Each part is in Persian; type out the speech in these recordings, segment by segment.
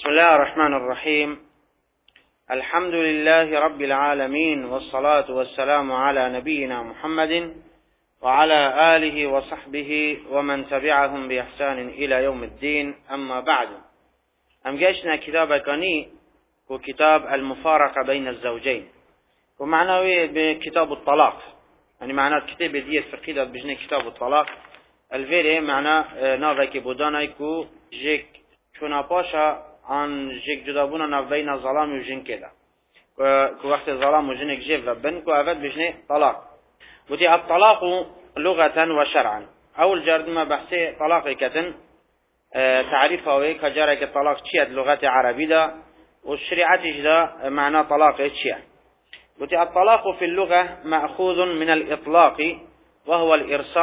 بسم الله الرحمن الرحيم. الحمد لله رب العالمين، والصلاة والسلام على نبينا محمد وعلى آله وصحبه ومن تبعهم بإحسان إلى يوم الدين. أما بعد، جشنا كتاب كاني وكتاب المفارقة بين الزوجين، ومعناه بكتاب الطلاق، يعني معناه كتاب ديت فقيدة بجنة كتاب الطلاق الفيري معناه نافك بودانايكو جيك شونا باشا عن جيك جدابونا نبين ظلام وجن كده كو وقت ظلام وجنك جيف ربن كو أفد بجنة طلاق. ودي الطلاق لغة وشرعا. أول جارد ما بحثي طلاق كتن تعريفه ويك جارك الطلاق تشيد لغة عربية دا، والشريعة جدا معنى طلاق تشيد. ودي الطلاق في اللغة مأخوذ من الإطلاق، وهو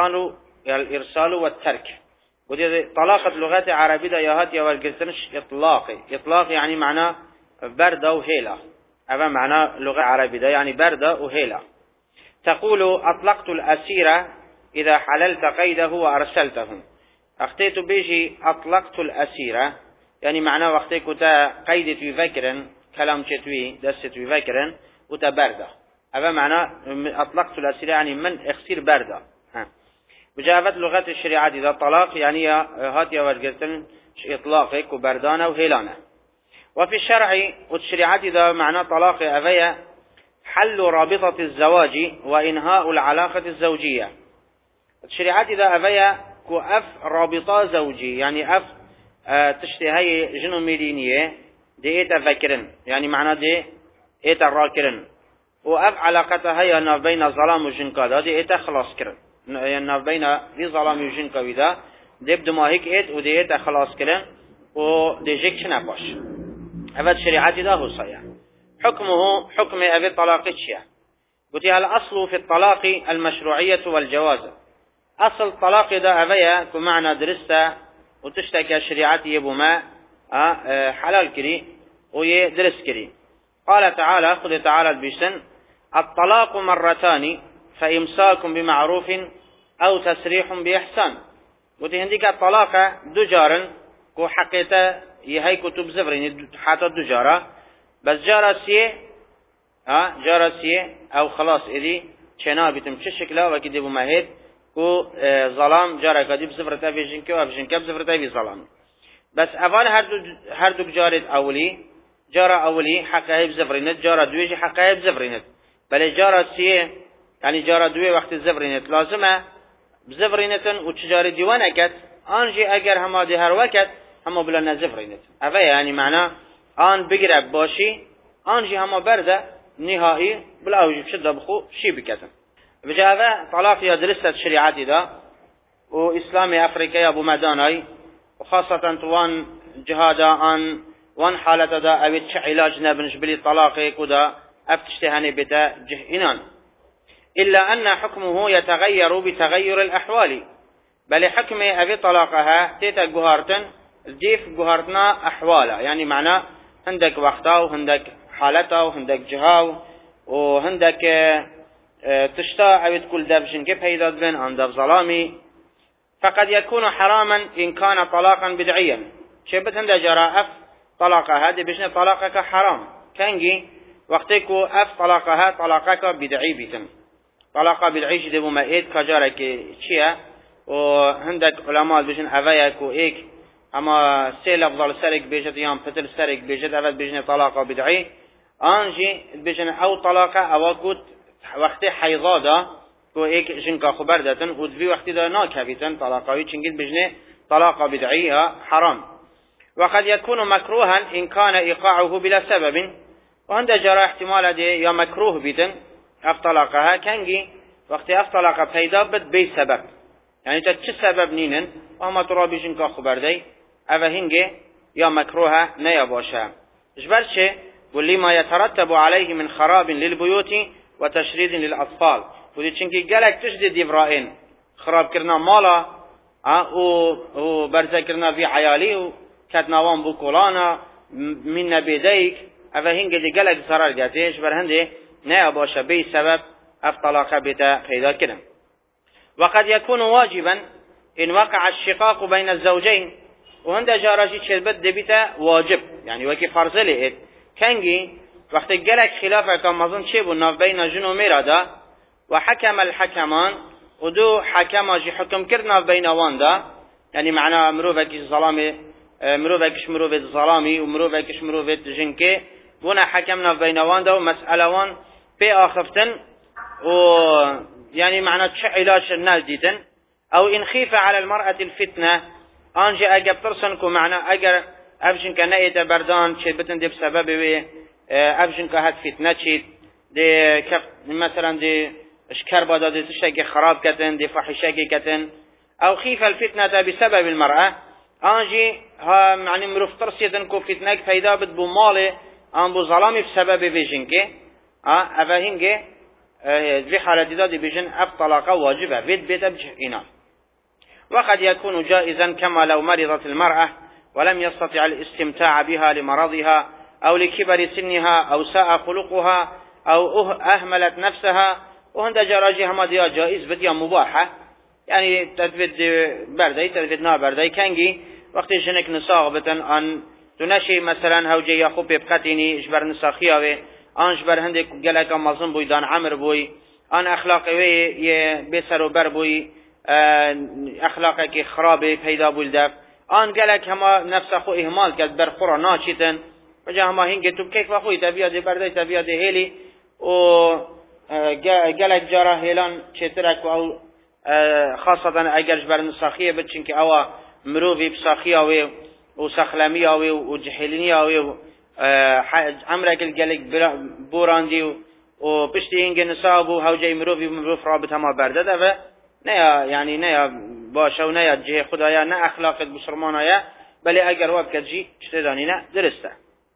الإرسال والترك. ودي طلاقة لغة عربية يهات يوالقسنش إطلاق يعني معنى بردة وهيلة. هذا معنى لغة عربية يعني بردة وهيلة. تقول أطلقت الأسيرة إذا حللت قيده وأرسلته. أختيت بيجي أطلقت الأسيرة يعني معنى وقتي كتا قيدت وفكرا كلام شتوي دست وفكرا وتبردة. هذا معنى أطلقت الأسيرة يعني من اخسير بردة. بجافت لغة الشريعة إذا طلاق يعني هاتي ورقتن إطلاقك وبردانة وهيلانة. وفي الشرع والشريعة إذا معنى طلاق أبيا حل رابطة الزواج وإنهاء العلاقة الزوجية. الشريعة إذا أبيا كأف رابطة زوجي يعني أف تشتهي جنو ميدينية دي إيتا فكرن يعني معنى دي إيتا راكرن، وأف علاقتها هي بين ظلام وجنكا دي إيتا خلاص كرن يعني بين في ظلام وجنكا وذا دي بدما هيك إيت ودي إيتا خلاص كرن ودي جيك شنباش. هذا الشريعة إذا هو صحيح. حكمه حكم أبي الطلاق الشيء. قلت الأصل في الطلاق المشروعية والجواز. أصل الطلاق إذا أبيا كمعنى درسته وتشتكى شريعتي يبو ما حلال كري ويدرس كري. قال تعالى خذ تعالى البشتن الطلاق مرتان فإمساك بمعروف أو تسريح بإحسان. قلت هنديك الطلاق دجارا كو حقيقة يهي كتب زفرين حتى دجارة بس جارسية أو خلاص إذي چنا بيتم چه شكله وكده بمهد كو ظلام جارة كديب زفرته في جنكه و جنكه بزفرته في ظلام. بس أول هر دو جارة أولي جارة أولي حقه بزفرينت، جارة دويجي حقه بزفرينت، بل جارسية يعني جارة دوي وقت زفرينت لازمه بزفرينتن و تجارة ديوانكت آنجي أجر هما دي هر وقت هما بلا نزفرينت. أفا يعني معناه آن بقرب باشي آنجي هما برده نهائي بلا وجب شده بخو شي بكتن. بجاء طلاق يدرسة الشريعة دا وإسلامي أفريقيا أبو مداناي وخاصة توان جهادا آن وان حالة دا أبيت علاج نبنش بلي طلاقي كدا أفتشتهاني بتا جهئنان، إلا أن حكمه يتغير بتغير الأحوال. بل حكم أبي طلاقها تيتا جهارتن ديف جهارتنا أحوالا يعني معناه هندك وقتا وهندك حالتا وهندك جهاو وهندك تشتا أبيت كل دبشن كيف هيدا بين عن دب ظلامي. فقد يكون حراما إن كان طلاقا بدعيا. شبت هندا جراء أف طلاقها دي بشن طلاقك حرام كانجي وقتكو أف طلاقك بدعي بيتم طلاقة بدعي جدي بمائد كجارك شيا. وهندك علماء بشن أفايك وإيك أما سيل أفضل سرق بيجت يام فتل سرق بيجت أفضل بيجن طلاقة بدعي أنجي بيجن أو طلاقة أو كود وقت حيضادا كو إيك جنكا خبر داتن ودفي وقت دا ناكافتن طلاقة چنجد بيجن طلاقة بدعيها حرام. وقد يكون مكروها إن كان إيقاعه بلا سبب. وهند جرى احتمال دي يا مكروه بيتن أفطلاقها كانجي وقت أفطلاقة فيدابت بي سبب يعني تتش سبب نينن وهما ترابي جنكا خبر دي أفا هنجي يا مكروها نيا باشا جبرشي واللي ما يترتب عليه من خراب للبيوت وتشريد للأطفال. ودي چنكي قالك تجدي ديفرائن خراب كرنا مالا و برزا كرنا في عيالي وكتناوان بوكولانا من نبيديك أفا هنجي دي قالك ضرر جاتي جبر هندي نيا باشا بي سبب أفطلاق بتا خيدا كرم. وقد يكون واجبا إن وقع الشقاق بين الزوجين. و هنده جاراشی چه بد دبیتا واجب یعنی وکی فرضه لید کنگی وقتی گلک خلاف اکامازون چه بو ناف بین جنو میرادا و حکم الحکمان و دو حکم جی حکم کرد ناف بین واندا یعنی معنا مروفکش ظلامی مروفکش مروفت ظلامی و مروفکش مروفت جنکه بونا حکم ناف بین واندا و مسئله وان پی آخفتن و يعني معنى چه علاج نالديتن او ان خيف على المرأة الفتنة انجي اگر ترسن كو معنى اگر ابجن كنايت بردان چه بتن دي بسبب وي ابجن كهات فتنة چيت دي مثلا دي اشكر بادا دي تشتاكي خراب كتن دي فحشاكي كتن او خيف الفتنة بسبب المرأة انجي ها معنى مروف ترسيتن كو فتنة فايدا بد بو مالي ان بو ظلامي بسبب بيجنكي افهنجي في حالة دادي بيجن طلاقة واجبة بيت بجهئنا وقد يكون جائزا كما لو مرضت المرأة ولم يستطع الاستمتاع بها لمرضها أو لكبر سنها أو ساء خلقها أو أهملت نفسها وهند جراجها ما ديا جائز بديا مباحة يعني تدفد بردي تدفد نابردي كانجي وقت جنك نساغ بتن أن تنشي مثلا هوجي يخوب بقتيني اجبر نساخيا آنش بر هندک گلک مظلوم بوی دان عمر بوی آن اخلاقی یه بسر و بر بوی اخلاقی که خرابه پیدا بول دف آن گلک هما نفس خو اهمال کرد بر خورا ناچیتن و جا هما هنگه تو کیف خوی تبیاد برده تبیاد هیلی و گلک جارا هیلان چترک و خاصتا اگرش بر نساخیه بچین که اوا مروفی بساخیه و سخلمی و جهلینی و عمرك الجلك بوراندي و پشتی اینگه نصاب و هوجه مروف رابط هما برده ده و نیا يعني نیا باشه و نیا جه خدایا نه اخلاقت بسرمانایا بلی اگر واب کجی چتدانی نه درسته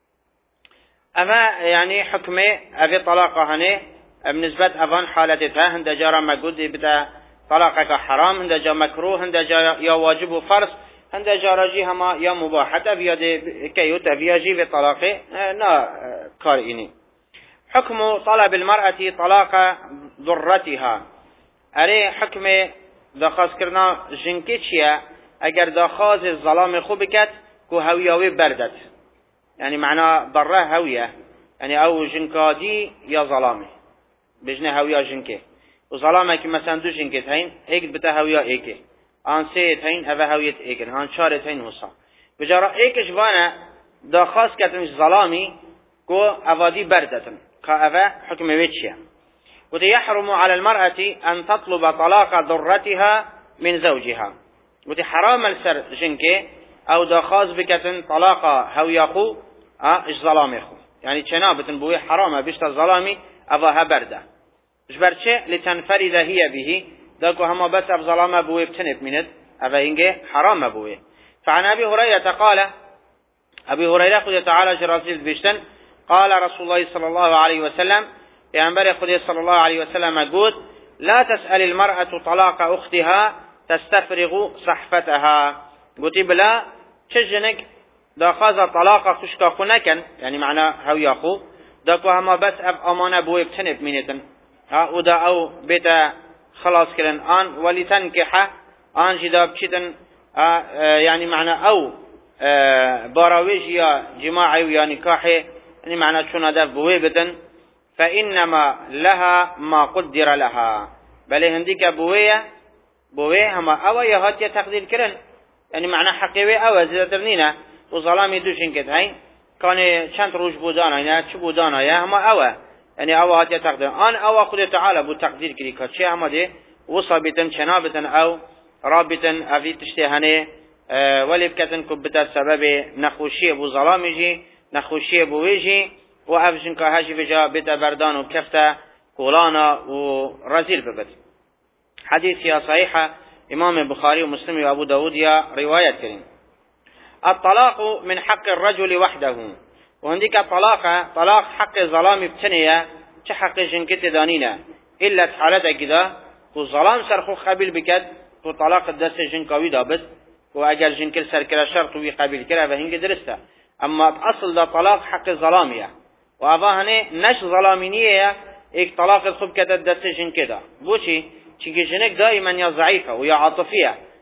اما يعني حكمه افي طلاقه هنه بالنسبه افان حالتها هند جارا مجود بتا طلاقك حرام هند جا مكروه هند جا يا واجب وفرض هند جاراجي هما يا مباح حتى بيد كيو تفياجي بطلاقه نا كاريني حكم طلب المرأة طلاق ضرتها اري حكم دخاز کرنا جنكي چيا اگر دخاز الظلام خوب بكت كو هوياوي بردت يعني معنى ضره هوية يعني او جنكادي يا ظلامي بجنه هويا جنكي وظلامك مثلا دو جنكت هين ايك بتا هويا ايكي آن سه تین اوه هویت ایکن هان چار تین وصا بجارا ایکش وانا دا خاص کتنش ظلامی کو اوادی بردتن که اوه حکم ویچیه و يحرم على المرأة ان تطلب طلاق ضرتها من زوجها و حرام السر جنكي او دا خاص بكتن طلاق هوياخو اش ظلامي خو يعني چنابتن بوي حرامه بشت ظلامي اوه برده جبرچه لتنفرد هي به ذاكو هما بس ظلامه بوي بتنب منت أفهنجه حرام بوي فعن أبي هريرة قال أبي هريرة خذ تعالى جراسيل بيشتن قال رسول الله صلى الله عليه وسلم بأنبر خذ صلى الله عليه وسلم قد لا تسأل المرأة طلاق أختها تستفرغ صحفتها قلت بلا تجنك دا خاز طلاق خشكا خنكا يعني معنى هوياخو ذاكو هما بس أمانة بوي بتنب منتن ودا أو بيتا خلاص كلن آن ولتنكح آن جدا بشتن يعني معنى أو باراويج يا جماعي ويا نكاحي يعني معنى شون هذا بويبتن فإنما لها ما قدر لها بل هنديك بويه هما أو يهات تقدير كرن يعني معنى حقيوي أو زيادترنينا وظلامي دوشن كت هاي كان چند روش بودانا يعني چو بودانا يا هما أو يعني او هات تقدير ان او خود تعالى بو تقدير كلي كشي همده وصابتن شنابتن او رابطن افي تشتهنه ولبكتن كبتا سبب نخوشي ابو ظلامجي نخوشي ابو ويجي وافجن كهاجي بجا بتا بردان وكفتا كولانا ورزيل ببت حديث يا صحيحه امام البخاري ومسلم وابو داود يا روايه كريم الطلاق من حق الرجل وحده وعندك طلاق حق ظلام بتنيا چه حق جنكت دانينا إلا حالته كده وظلام سرخو قبل بكد وطلاق الدست جنكاوي دابت وأجر جنكر سركرا شرط ويقبل كرا فهنك درسته أما أصل ده طلاق حق ظلامية وأباهنه نش ظلامينية ايك طلاق الخب كده الدست جنكده بوشي چونك جنك دائما يا ضعيفة ويا عاطفية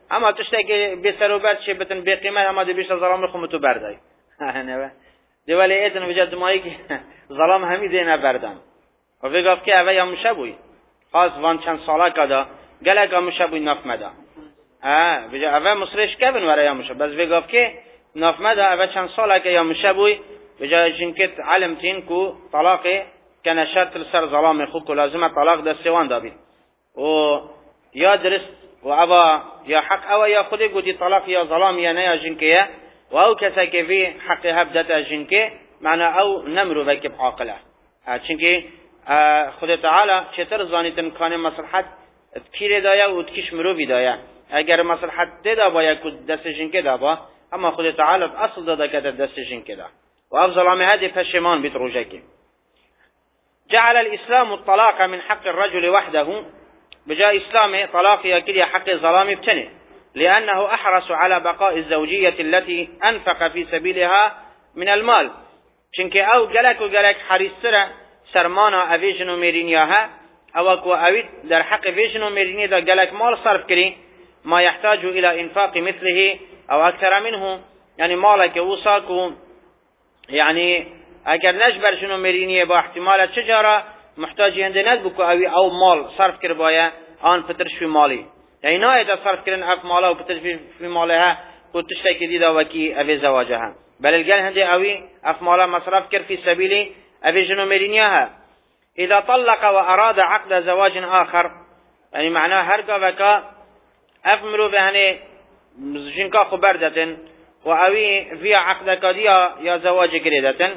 اما تشتاق بسر وبرد شي بتن بقيمه اما دي بيش ظلام خو متو بردای نه دی ولی ایتن وجد مایی که ظلام همی دینه بردن و وگاف که اوه یا مشبوی خاص وان چند ساله کدا گلک مشبوی نفمدا بجا اوه مصرش کبن ورا یا مشب بس وگاف که نفمدا اوه چند ساله که یا مشبوی بجا جنکت علمتین کو طلاق کنه شرط سر ظلام خود کو لازمه طلاق دستوان دابید و یا درست و اوه یا حق اوه یا خودی گوتی طلاق یا ظلام یا نه یا جنکیه و او کسی که وی حق هبدت جنکه معنی او نمرو وکب عاقله چونکه خود تعالی چطور زانیتن کانه مصلحت کیره دایا و تکیش مروی دایا اگر مصلحت دیده باید که دست جنکه دا با اما خود تعالی اصل داده که دست جنکه دا و او ظلامه هدی پشمان بیت روژکی جعل الاسلام الطلاق من حق الرجل وحده بجاء اسلام طلاق يكل حق ظلام بتنه لأنه أحرص على بقاء الزوجية التي أنفق في سبيلها من المال چونك او جلك حريصتر سرمانا اويجنو ميرينياها او اكو اويد در حق فيجنو ميريني دا جلك مال صرف كري ما يحتاج إلى إنفاق مثله او أكثر منه يعني مالك وصاكو يعني اگر نجبر جنو ميريني با احتمال تجارة محتاج هندنات بكو او مال صرف كر بايا آن فترش في مالي يعني نايت صرف كرن اف مالا و فترش في مالها كنت تشتكي دي دا وكي اوي زواجها بل الجل هندي اوي اف مالا مصرف كر في سبيل اوي جنو ميرينياها اذا طلق واراد عقد زواج اخر يعني معناه هرقا وكا اف مروف يعني جنكا خبردتن و اوي فيها عقد كاديا يا زواج كريدتن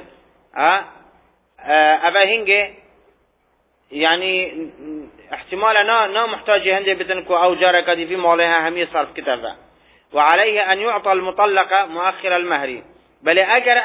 اوه هنگه يعني احتمال نا محتاج هندي بتنكو او جارك دي في مالها هم يصرف كتابه وعليه ان يعطى المطلق مؤخر المهر بل اجر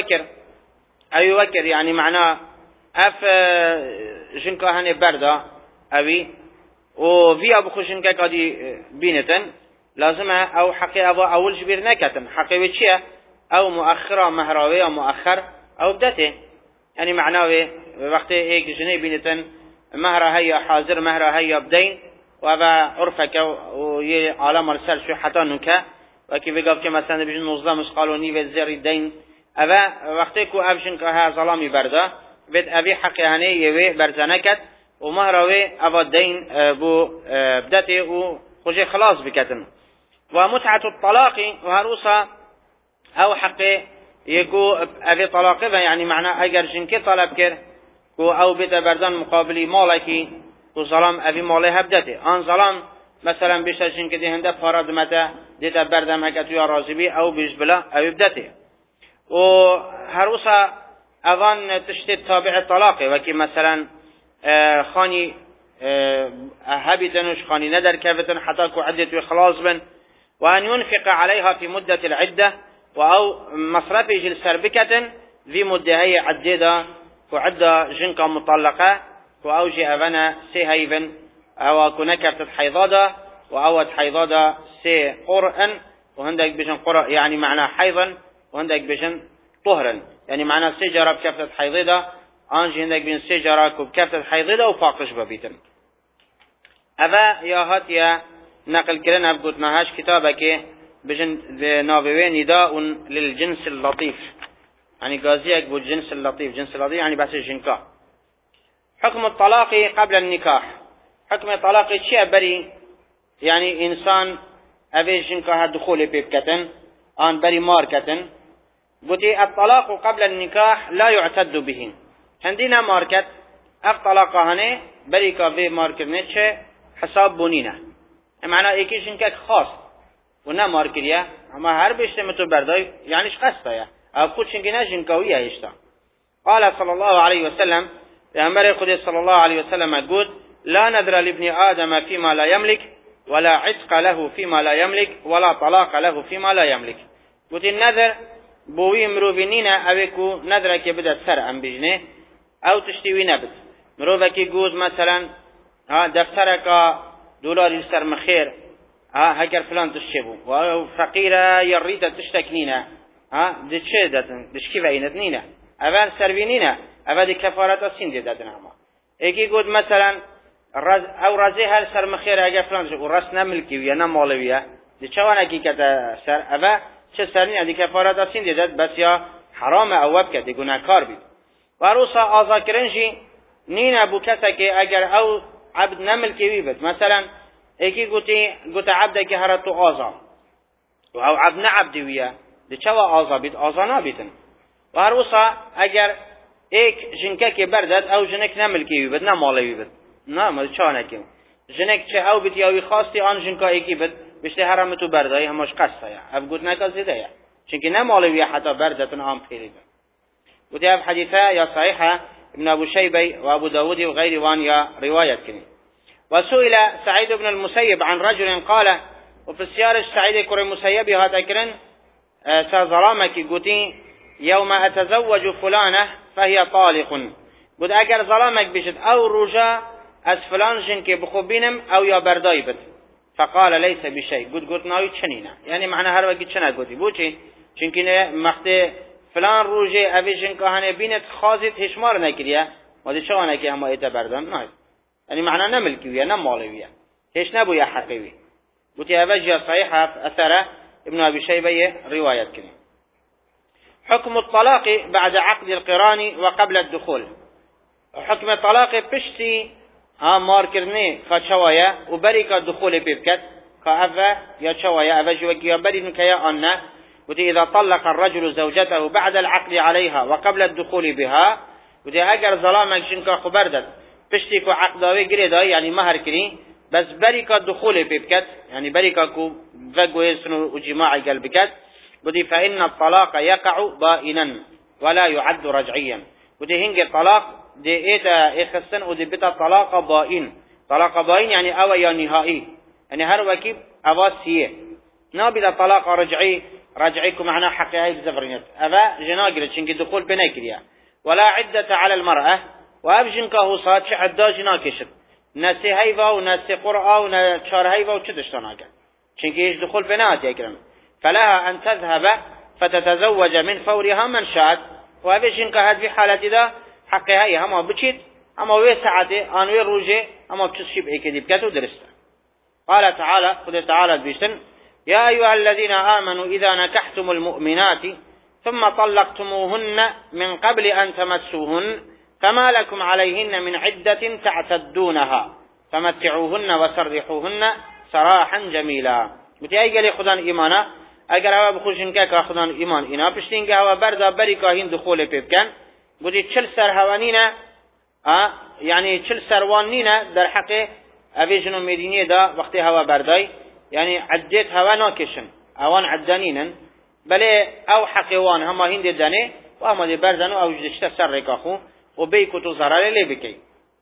او وكر يعني معناه اف جنكا هني بردا اوي وفي ابو خشنكا قدي بينتن لازم او حقي ابو اول جبير نكتن حقي وشيه او مؤخره مهراوي او مؤخر او بدته يعني معناه وقت هيك جنيه بينتن مهرها هي حاضر مهرها هي بدين وابا عرفك وي عالم ارسل شو حتى نكا وكيف قال كما مثلا بيجن نظام قانوني وزير الدين ابا وقت كو ابشن كها ظلامي بردا بيت ابي حق يعني يوي برزنكت ومهروي ابا الدين بو بدته وخجي خلاص بكتن ومتعه الطلاق وهروسا او حق يكو ابي طلاق يعني معناه اگر جنك طلب كر کو او بیت بردن مقابلی مالکی کو ظلام اوی ماله هبدته آن ظلام مثلا بیشترشین که دهنده پارد مته دیتا بردم هکتو یا رازبی او بیش بلا اوی بدته و هر وصا اوان تشتید تابع طلاقه وکی مثلا خانی هبتنوش خانی ندر كفتن حتى كو عدة خلاص بن وأن ينفق عليها في مدة العدة أو مصرف جل سربكة في مدة هي عديدة وعدة جنكا مطلقة وأوجي أبنا سي هيبن أو كنكفت حيضادة وأوت حيضادة سي قرأن وهندك بجن قرأ يعني معنى حيضا وهندك بجن طهرا يعني معنى سجرة بكفتت حيضادة أنجي هندك بين سجرة بكفتت حيضادة وفاقش ببيتن أبا يا هاتيا نقل كلنا بقولناهاش كتابك بجن نابوي نداء للجنس اللطيف يعني قاضيك بالجنس اللطيف جنس اللطيف يعني بس الجنكاح حكم الطلاق قبل النكاح حكم الطلاق شيء بري يعني إنسان أبي جنكاح دخول بيبكتن آن بري ماركتن قلت الطلاق قبل النكاح لا يعتد به عندنا ماركت الطلاق هني بري كافي ماركتنش حساب بنينه معناه ایکی جنکک خاص و نه مارکریه اما هر بشته متو بردای یعنیش قصده یا او خود چنگی جنکاویه ایشتا قال صلى الله عليه وسلم پیامبر خدا صلى الله عليه وسلم قال لا نذر لابن آدم فيما لا يملك ولا عتق له فيما لا يملك ولا طلاق له فيما لا يملك قلت النذر بوي مروبينينا اوكو نذرك بدا سر ام بجنه او تشتوي نبت مروبكي قوز مثلا دفترك دولار سر مخير هاجر فلان تشبو وفقيرة يريد تشتكنينا دي تشي داتن دش كيف عينتنينا أبان سربينينا أبان دي كفارة السين دي داتن هما ايكي يقول مثلا او رزي هل سر مخير هاجر فلان تشبو ورس نملكي ويا نمالويا دی چوانکی که سر اوه چه سرنی ادی کفارت اسین دیدد بس یا حرام اواب که دی گناهکار بید و روسا آزا کرنجی نین ابو کسا که اگر او عبد نملکی بید مثلا ایکی گوتی عبده که هر تو آزا و او عبد نعبدی ویا دی چوا آزا بید آزا نابیدن و هر روسا اگر ایک جنکه که بردد او جنک نملکی بید نمالی بید نه ما چانکی جنک چه او بید یاوی خواستی آن جنکا ایکی بید بشتی حرام تو بردایی همش قصه یا اب گوت نکا زیده یا چونکه نمالی ویا حتی بردتون آم پیری بید گوتی اب حدیثه یا صحیحه ابن ابو شیبی و ابو داودی و غیر وان یا روایت کنی وسئل سعيد بن المسيب عن رجل قال وفي السيارة سعيد كر المسيب هذا كرن سظلامك قوتي يوم أتزوج فلانة فهي طالق قد أجر ظلامك بشت أو رجاء از فلان جنك بخوبينم أو يا بردايبت فقال ليس بشيء قد ناوي تشنينا يعني معنى هر وقت تشنا قوتي بوچي چونكي مخت فلان رجاء أبي جنك هنه بينت خازت هشمار نكريا ودي شوانه كي هما يتبردن نايد يعني معنى نملكي نمالي هيش نبويا حقيوي قلتي أبجي صحيحة أثر ابن أبي شيبة رواية كني حكم الطلاق بعد عقد القران وقبل الدخول حكم الطلاق بشتي ماركرني كشوايا وبركة الدخول بيبكت كأفا يا شوايا أبجي وكي برينك يا أنا قلتي إذا طلق الرجل زوجته بعد العقد عليها وقبل الدخول بها قلتي أجر ظلامك جنك خبردت پشتی کو عقداوی گری دای یعنی مهر کنی بس بریکا دخول پیبکت یعنی بریکا کو وگویسن و جماع قلب بکت بدی فإن الطلاق يقع بائنا ولا يعد رجعيا بدی هنگ طلاق دی ایتا اخستن و دی بتا طلاق بائن یعنی او یا نهایی یعنی هر وکی اواسیه نابدا طلاق رجعي کو معنى حقیقی بزفرینت اوا جناگره چنگی دخول پی نکریا ولا عدة على المرأة وابجن که صاد چه عداج ناکشد نسی هیوا و نسی قرآ و نچار هیوا و چه دشتان آگن چنکه ایش دخول بنات یکرم فلها ان تذهب فتتزوج من فورها من شاءت وابجن که هد في حالتی دا حقی هی هما بچید اما وی ساعته آنوی روژه اما بچشیب ایکدی بکتو درسته قال تعالى قد تعالى بيشتن يا أيها الذين آمنوا إذا نكحتم المؤمنات ثم طلقتموهن من قبل أن تمسوهن فما لكم عليهن من عدة تعتدونها فمتعوهن وسرحوهن سراحا جميلا متى قال خدان ایمانا اگر هوا بخوشن که خدان ایمان اینا پشتین که هوا بردا بری کاهین دخول پیبکن بودی 40 سر هوانینا یعنی 40 سروانینا در حق اویجن و مدینه دا وقتی هوا بردای یعنی عدت هوا ناکشن اوان عدانینن بله او حقوان هما هند دانه و هما دی بردن و اوجدشت سر رکاخو وبيكتو زرار لي بكي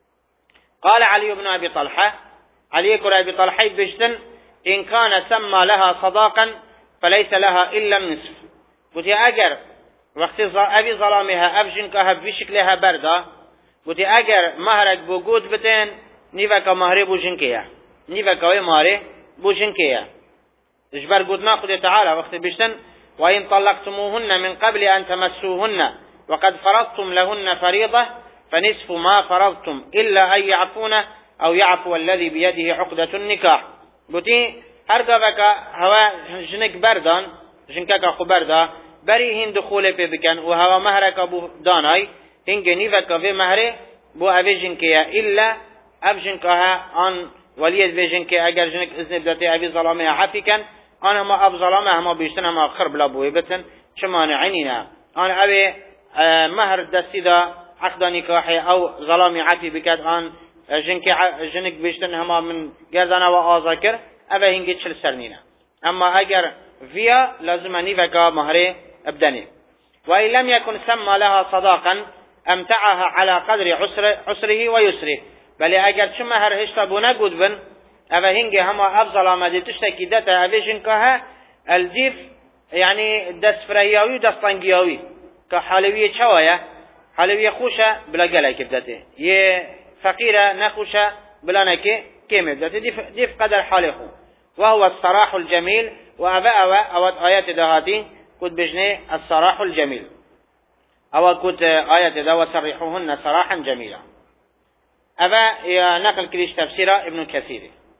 قال علي بن أبي طلحة علي بن أبي طلحة بجتن إن كان سمى لها صداقا فليس لها إلا النصف قلت أجر وقت أبي ظلامها أبجن كهب بشكلها بردا قلت أجر مهرك بوجود بتين نيفك مهري بوجنكيا نيفك مهري بوجنكيا إجبر قلنا قلت تعالى وقت بجتن وإن طلقتموهن من قبل أن تمسوهن وقد فرضتم لهن فريضة فنصف ما فرضتم إلا أن يعفون أو يعفو الذي بيده عقدة النكاح بوتي هرقبك هوا جنك بردان جنكك أخو بردا بري هن دخول بكن وهوا مهرك أبو داناي هنگ نيفك في مهره بو أبي جنكيا إلا أب جنكها عن وليد بجنك أجر جنك إذن بدأتي أبي ظلامها عفكا أنا ما أب ظلامها ما بيشتنا ما خرب لابوه بتن شمانع عنينا أنا أبي مهر دستيدا عقد نكاحي او ظلامي عفي بكات ان جنك بيشتن هما من جازنا وآذكر ابا هنگي 40 سرنينا اما اگر فيها لازم نيفكا مهر ابدني وان لم يكن سمى لها صداقا امتعها على قدر عسره ويسره بل اگر چه مهر هشتا بو نگود بن ابا هنگي هما افضل آمده تشتكي دتا ابي جنكها الجيف يعني دست فرهياوي دستانگياوي كحالوية شوايا حالوية خوشة بلا قلق بدته يه فقيرة نخوشة بلا نكي كيم بدته دي في قدر حاله وهو الصراح الجميل وأباء أوات آيات دهاتي كنت بجني الصراح الجميل أو كنت آيات ده وسرحوهن صراحا جميلا أبا نقل كليش تفسير ابن كثير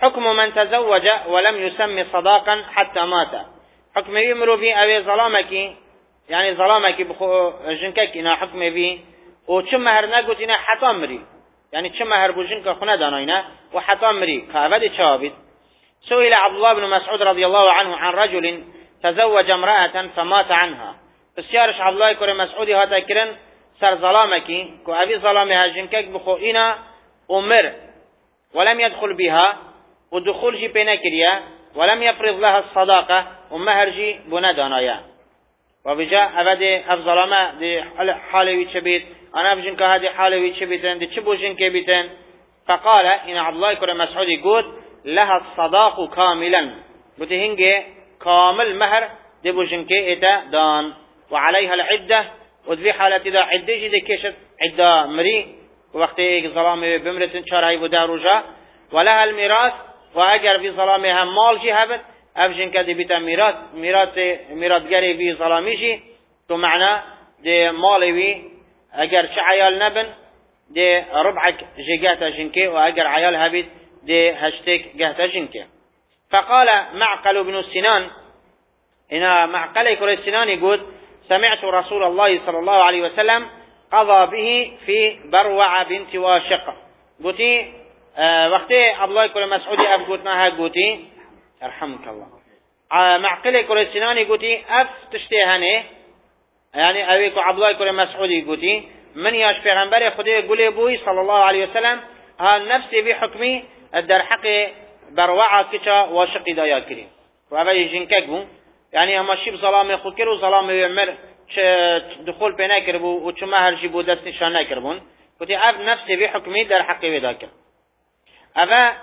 حكم من تزوج ولم يسمي صداقا حتى مات. حكم يمرو في أبي ظلامك، يعني ظلامك بخو جنكك إنا حكم في وشم مهر نقول إنا حتى مري، يعني شم مهر بجنك خنا دانينا وحتى مري كابد شابد. سئل عبد الله بن مسعود رضي الله عنه عن رجل تزوج امرأة فمات عنها. بسيارش عبد الله كريم مسعودي هذا كرن سر ظلامك كو أبي ظلامها جنكك بخو إنا أمر ولم يدخل بها ودخول جي بينا كريا ولم يفرض لها الصداقة ومهر جي بنا دانايا. وبجاء أبدي أفضلما دي حالوي تشبيت أنا بجنك هذه حالوي تشبيتن دي تشبو جنك بيتن. فقال إن عبد الله كريم مسعود يقول لها الصداق كاملا، قلت هنجي كامل مهر دي بجنك إتا دان وعليها العدة وذي حالة إذا عدة جدي كشت عدة مري وقت ظلامي بمرة شرعي وداروجا ولها الميراث وأجر في ظلامها مال جي هبت أبجن كدي بيتا ميراث جري في ظلامي جي تو معنى دي مالي في أجر شعيال نبن دي ربعك جيجاتا جنكي وأجر عيال هبت دي هشتك جهتا جنكي. فقال معقل بن السنان، إن معقل كل السنان يقول سمعت رسول الله صلى الله عليه وسلم قضى به في بروع بنت واشق. قلتي وقتي عبد الله كل مسعودي أب قلتناها قلتي يرحمك الله معقل كل السنان قلتي أف تشتيهني يعني أبيكو عبد الله كل مسعودي قلتي من ياش پیغمبر خدي قولي بوي صلى الله عليه وسلم ها نفسي بحكمي الدر حق بروع كتا واشق دايا كريم وأبي جنكك يعني هم شيب ظلام خود کرد و ظلام عمر دخول پینا کربو و چه مهر جیبو دست نشان نکربون کتی اف نفسی بی حکمی در حقی ودا کرد. اما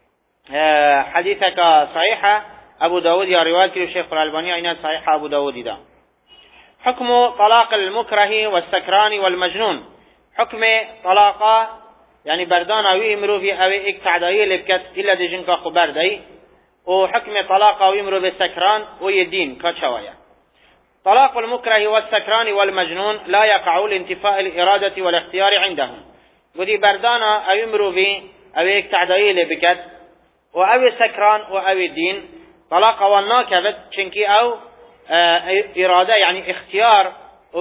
حدیثك صحيحة ابو داود یا روایت کرد شیخ الالبانی اینا صحيحة ابو داود دا. حكم طلاق المكره والسكران والمجنون. حكم طلاقا يعني بردان اوی امرو في اوی ایک تعدایی لبکت الا دی جنکا خبر دی وحكم طلاق ويمر بالسكران ويدين كشوايا. طلاق المكره والسكران والمجنون لا يقع لانتفاء الإرادة والاختيار عندهم. ودي بردانا أو يمر به أو يكتعدائي بكت وأو السكران وأو الدين طلاق والناكبت شنكي أو إرادة يعني اختيار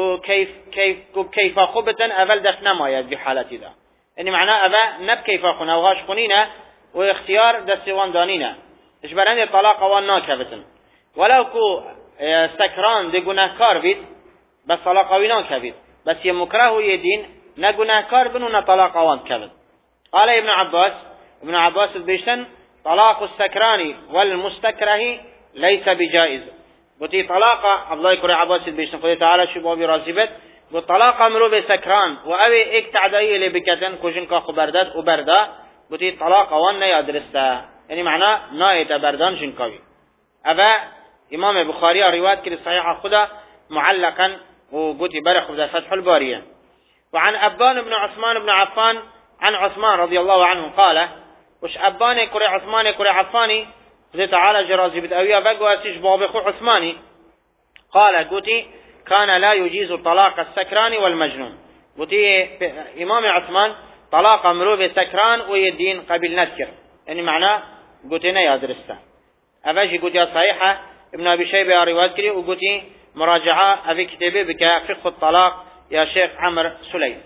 وكيف خبتا أبل دفنا ما يد بحالة ذا يعني معناه أبا نب كيف خنا وغاش خنينا واختيار دستوان دانينا إيش برند طلاق والناكبتن ولو كو سكران دي گناهكار بيت بس طلاق وينان كبيت بس يمكره يدين نا گناهكار بنو نا طلاق وان كبيت. قال ابن عباس البيشتن طلاق السكران والمستكره ليس بجائز. بتي طلاق عبد الله كري عباس البيشتن قال تعالى شباب رازبت وطلاق امرو بسكران واوي اك تعدائي لبكتن كوجن کا خبردت وبردا بتي طلاق وان نا يدرستا يعني معناه نايت بردان جنكاوي. أبا إمام بخاري روايات كده صحيحة خدا معلقا وقلت برخ في فتح البارية. وعن أبان بن عثمان بن عفان عن عثمان رضي الله عنه قال وش أبان كري عثمان كري عفاني زي تعالى جرازي بتأوية بقوا أسيش بابخو عثماني قال قلت كان لا يجيز طلاق السكران والمجنون. قلت إمام عثمان طلاق أمرو بالسكران ويدين قبل نذكر يعني معناه قلتنا يا درسته. أباجي قلت يا صحيحة ابن أبي شيبة روايات كري وقلت مراجعة أبي كتابي بك فقه الطلاق يا شيخ عمر سليم.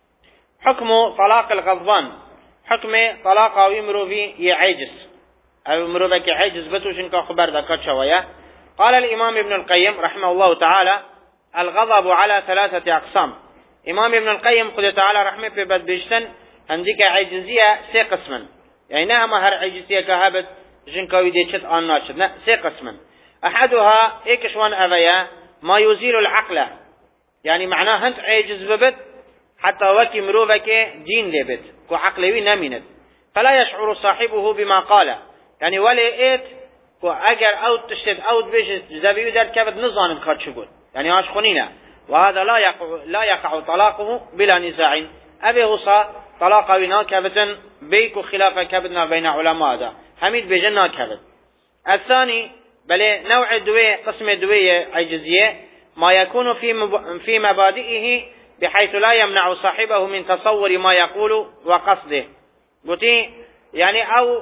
حكم طلاق الغضبان. حكم طلاق أو يمرو في يعجز أو يمرو بك عجز بتوشن كخبر ذكر شوية. قال الإمام ابن القيم رحمه الله تعالى الغضب على 3 أقسام. إمام ابن القيم قد تعالى رحمه في بدبشتن عندك عجزية 3 قسما يعني نهما هر عجزية كهبت جنكاوي دي شت آن ناشد 3 قسما. أحدها إيكشوان أبيا ما يزيل العقل يعني معناه هنت عجز ببت حتى وكي مروفك دين لبت كو عقلوي نميند فلا يشعر صاحبه بما قال يعني ولا إيت كو أجر أو تشتد أو تبيش زبيو در كبت نظام كاتشقول يعني هاش خنينة. وهذا لا يقع طلاقه بلا نزاع. أبي غصا طلاق ونا كبتن بيك خلاف كبتنا بين علماء هذا حميد بجنا كبت. الثاني بل نوع الدوية قسم الدوية عجزية ما يكون في مبادئه بحيث لا يمنع صاحبه من تصور ما يقول وقصده. قلت يعني أو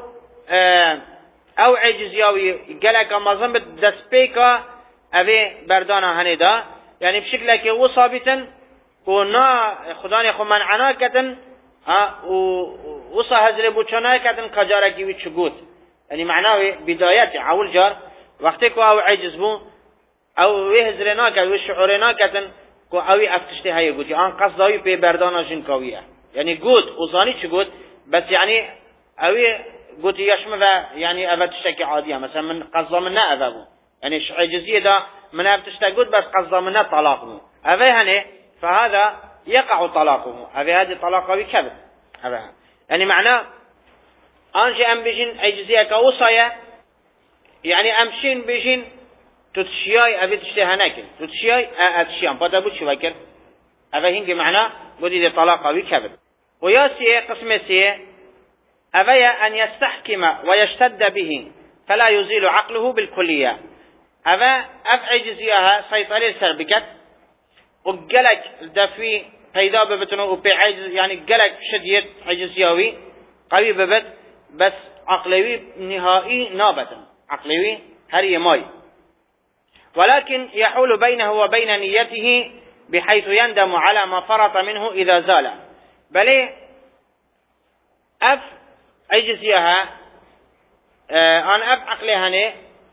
او عجزیاوی گلک مازن به دست پیکا اوی بردانا هنه دا یعنی بشکل که او ثابتن و نا خدای خو منعنا کتن و هزر بوچنا کتن کجارکی وی چگوت یعنی معناوی بدایت اول جار وقتی که او عجز بو او وی هزر نا کتن و شعور نا کتن که اوی افتشته های گوتی آن قصداوی پی بردانا جنکاویه یعنی گوت اوزانی چگوت بس یعنی اوی گوتی یشم و یعنی اوه تشتکی عادیه مثلا من قصدا من نه اوه بو یعنی عجزیه دا من افتشته گوت بس قصدا من نه طلاق بو اوه هنه فهذا يقع طلاقه هذه طلاقه بكذب هذا يعني معناه انجي ام بيجين عجزيه كوصايا يعني امشين بيجين تتشياي ابي تشتهناك تتشياي اتشيان بتابو شو فكر هذا هنجي معناه بدي طلاقه بكذب وياسي قسم سي ابي ان يستحكم ويشتد به فلا يزيل عقله بالكليه هذا عجزيها سيطره سربكت وقلق دفي پیدا ببتنه و پی عجز يعني قلق شديد عجزياوي قوي ببت بس عقلوي نهائي نابتا عقلوي هري ماي ولكن يحول بينه وبين نيته بحيث يندم على ما فرط منه إذا زال بل عجزيها أنا عقلها نه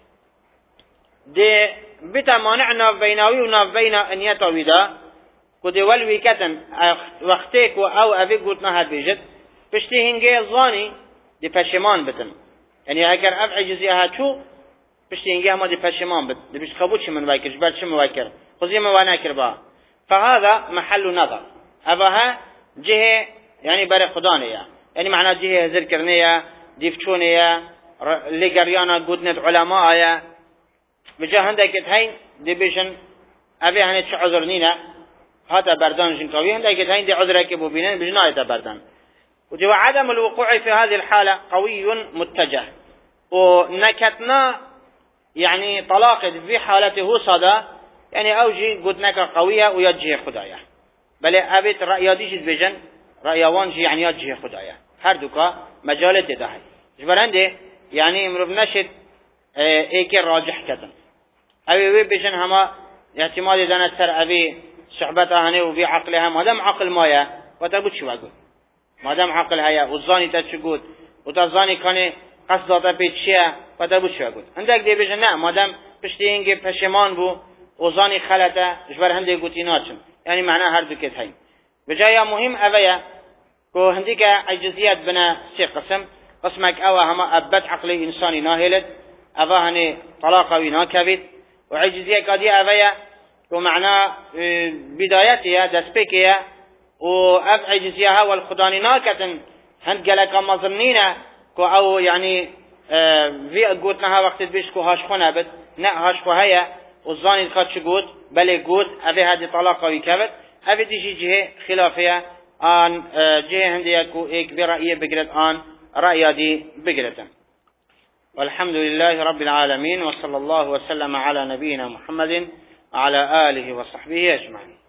دي بتا مانع ناف بيناوي وناف بين انيتاوي دا كده ولوي كتن وقتك او ابي قلتنا هاد بيجد بشتي هنگي الظاني دي پشمان بتن يعني اگر اب عجزيها شو بشتي هنگي هما دي پشمان بت دي بش قبول من واكر بل شم واكر خذي ما وانا با فهذا محل نظر ابها جهه يعني بر خدانيه يعني معنى جهه ذكرنيه ديفچونيه لجريانا قدنت علماء بجا هندك هين دي بيشن ابي هنه چه عذر نينا هذا بردان جنكاوي هندك هين دي عذر كبو بينن بجنا يتبردان وجو عدم الوقوع في هذه الحالة قوي متجه ونكتنا يعني طلاق في حالته صدا يعني اوجي قدنك قوية ويجه خدايا بل ابيت رأي ديش بيجن رأي وانجي يعني يجه خدايا هر دوكا مجالات دهي جبرانده يعني امرو بنشد ايكي راجح كتن اوی بيشن هما احتمال دانت سر ابي صحبتها هنه و بي عقلها مادام عقل مايا وتبود شو اقول مادام عقل هيا والظاني تشقود وتظاني كان قصداتا بيتشيا وتبود شو اقول عندك دي بيشن نه مادام پشتی اینگه پشمان بو وظاني خلته جبر هندي قوتي ناچم يعني معناه هر دو كت هين بجايا مهم اويا كو هنديك عجزيات بنا سي قسمك اوه هما ابت عقلي انساني ناهلت اوه هنه طلاقوي ناكبت وعجزية قادية أبايا ومعنى بدايتها دسبكها وأب عجزيها والخداني ناكتن هند قلقا مظنينة أو يعني في قوتناها وقت بيشكو هاشخونا بد نا هاشخو هيا والظاني الخدش قوت بل قوت أبي هذه طلاقة ويكبت أبي تيجي جهة خلافية آن جهة هنديكو إيك برأيه بقرد آن رأي دي بقردن والحمد لله رب العالمين وصلى الله وسلم على نبينا محمد وعلى آله وصحبه أجمعين